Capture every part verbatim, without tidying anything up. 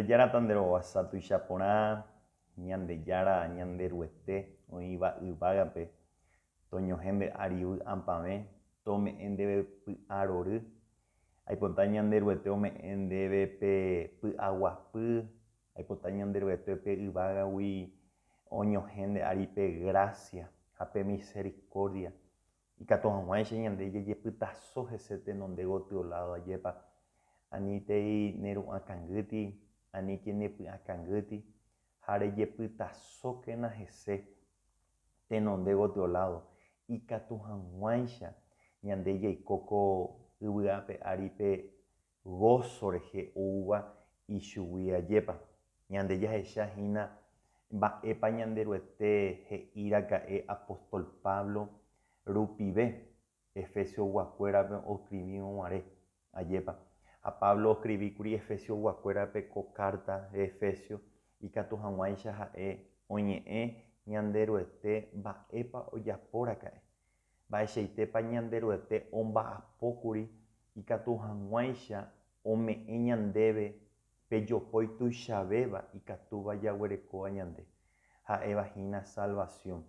Ñandejára tanderovasa tuichaporã, ñandejára ñanderuete oĩva yvágape toñohẽ nde'aривy ampãve, tome'ẽ ndéve py'arory, aipota ñanderuete ome'ẽ ndéve pe py'aguapy, aipota ñanderuete pe yvágagui oñohẽ nde'ári pe gracia ha pe misericordia. Ikatu hag̃uáicha ñande jejepytaso hese tenonde gotyo lado ajépa, aníntei neru'ãkangýti, aníke nepy'akangýti ha rejepytasókena hese tenonde gotyo lado. Ikatu hag̃uáicha ñande jaikóko yvy'ápe ári pe gozo rehe oúva ichugui ajépa. Ñande jahechahína mba'épa ñanderuete he'íraka'e apóstol Pablo rupive Efesios guakuérape oscribĩvõguare ajépa. Ha Pablo oscribíkuri Efesios guakuérape ko carta de Efesios ikatu hag̃uáicha ha'e oñe'ẽ ñanderuete mba'épa ojapóraka'e. Mba'eichaitépa ñanderuete omba'apókuri, ikatu hag̃uáicha ome'ẽ ñandéve pejopói tuichavéva ikatúva jaguerekóva ñande. Ha'evahína salvación.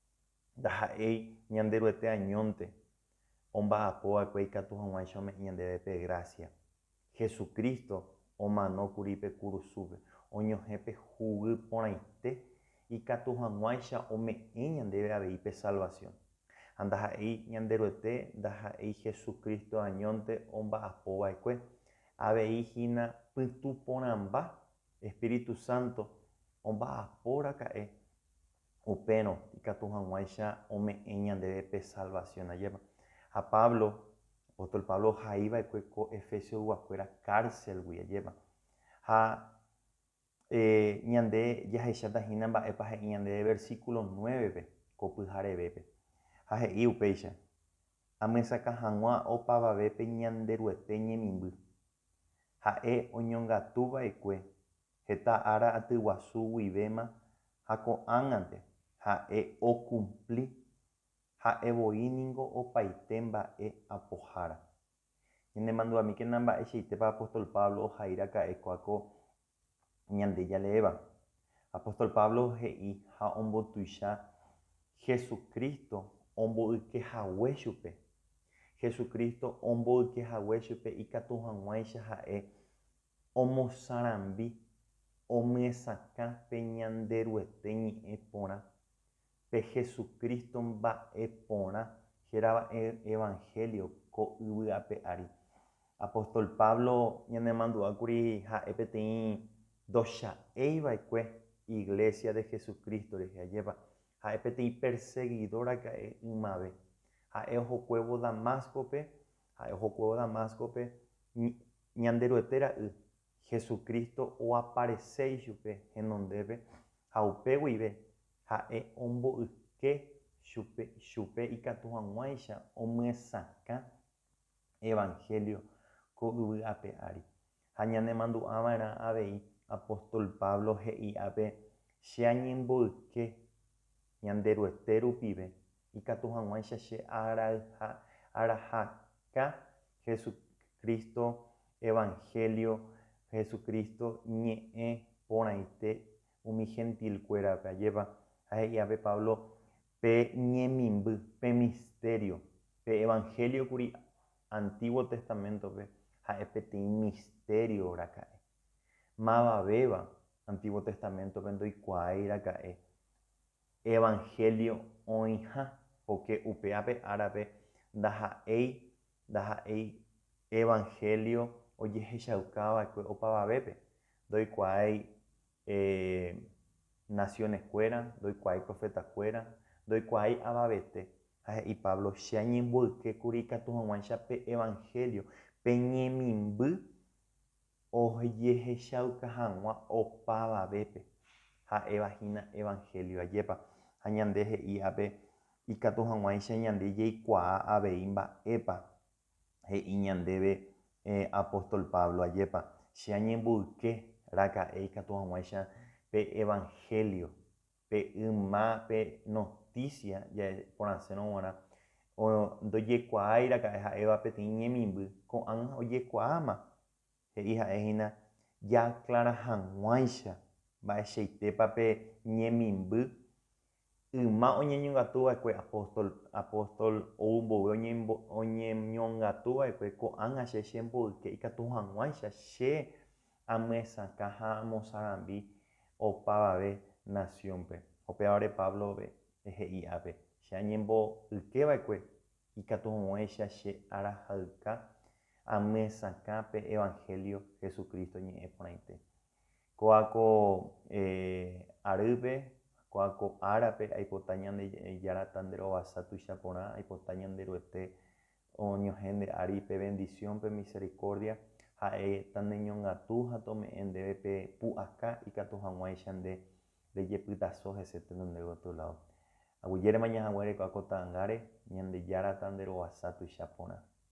Ndaha'éi ñanderuete añónte omba'apova'ekue ikatu hag̃uáicha ome'ẽ ñandéve pe gracia. Jesucristo omanókuri pe kurusúpe, oñohẽ pe huguy porãite, ikatu hag̃uáicha ome'ẽ ñandéve avei pe salvación. Ha ndaha'éi ñanderuete, ndaha'éi Jesucristo añónte omba'apova'ekue, aveihína pytu porãmba Espíritu Santo omba'apóraka'e upérõ ikatu hag̃uáicha ome'ẽ ñandéve pe salvación ajépa. Ha Pablo, apóstol Pablo haíva'ekue ko Efesios guakuéra cárcelgui ajépa. Ha eh, ñande jahechátahína mba'épa he'i ñandéve versículo nueve ko pyharevépe. Ha he'i upéicha: amysaka hag̃ua opavavépe ñanderuete ñemimby. Ha'e oñongatuva'ekue heta ára atyguasu guivéma ha ko'ág̃ante, ha'e okumplí, ha'evoíniko opaite mba'e apohára. Ñanemanduamíkena mba'eichaitépa apóstol Pablo ohairaka'ekuáko ñande jaléva. Apóstol Pablo he'i ha ombotuicha Jesucristo ombo'ykehague chupe. Jesucristo ombo'ykehague chupe ikatu hag̃uáicha ha'e omosarambi, omyesakã pe ñanderuete ñe'ẽ porã, pe Jesucristo mba'e porã herava'e evangelio ko yvy'ápe ári. Apóstol Pablo ñanemandu'ákuri ha'e peteĩ ndocha'eiva'ekue Iglesia de Jesucristo rehe ajépa. Ha'e peteĩ perseguidoraka'e ymave. Ha'e ohokuévo Damascope, ha'e ohokuévo Damascope ñanderuete ra'y Jesucristo oaparece ichupe henondépe ha upe guive ha'e ombo'yke chupe, chupe ikatu hag̃uáicha omyesakã evangelio ko yvy'ápe ári. Ha ñanemandu'ãva'erã avei apóstol Pablo he'i'ápe che añembo'yke ñanderuete rupive ikatu hag̃uáicha che arayha, arahaka Jesucristo evangelio, Jesucristo ñe'ẽ porãite umi gentilkuérape ajépa. Ha he'i'ápe Pablo pe ñemimby, pe misterio, pe evangelio kuri Antiguo Testamentope ha'e peteĩ misterioraka'e. Mavavéva Antiguo Testamentope ndoikuaairaka'e evangelio oĩha, porque upéape árape ndaha'éi, ndaha'éi evangelio ojehechaukáva'ekue opavavépe. Ndoikuaái eh, nacioneskuéra, ndoikuaái profetakuéra, ndoikuaái avavete. Ha he'i Pablo che añembo'ykékuri ikatu hag̃uáicha pe evangelio, pe ñemimby ojehechauka hag̃ua opavavépe. Ha'evahína evangelio ajépa. Ha ñande he'i'ápe ikatu hag̃uáicha ñande jaikuaa avei mba'épa he'i ñandéve eh, apóstol Pablo ajépa. Che añembo'ykeraka'e ikatu hag̃uáicha pe evangelio, pe yma, pe noticia porãsérõ g̃uarã ndojekuaairaka'e ha'éva peteĩ ñemimby ko'ág̃a ojekuaáma he'i ha'ehína Jaclara hag̃uáicha mba'eichaitépa pe ñemimby yma oñeñongatuva'ekue apóstol apóstol ou mbove oñembo oñeñongatuva'ekue ko'ág̃a che chemboyke ikatu hag̃uáicha che amyesakã ha amosãrambi opavave naciónpe. Upévare Pablove he'i ápe che añembo'ykeva'ekue ikatuvag̃uáicha che arahayka amyesakã pe Evangelio Jesucristo ñe'ẽ porãite. Kó'ako eh, arýpe, kó'ako árape aipota ñande járata nde rovasa tuichaporã, aipota ñande ryete oñohẽ áripe bendicionpe misericordia ha'éta neñongatu ha tome'ẽ ndéve pe pu'aka ikatu hag̃uáicha nde rejepytaso hese tenonde otro lado. Aguyérema ñahaguére ko akotãngáre ñande járata nde rovasa tuichaporã.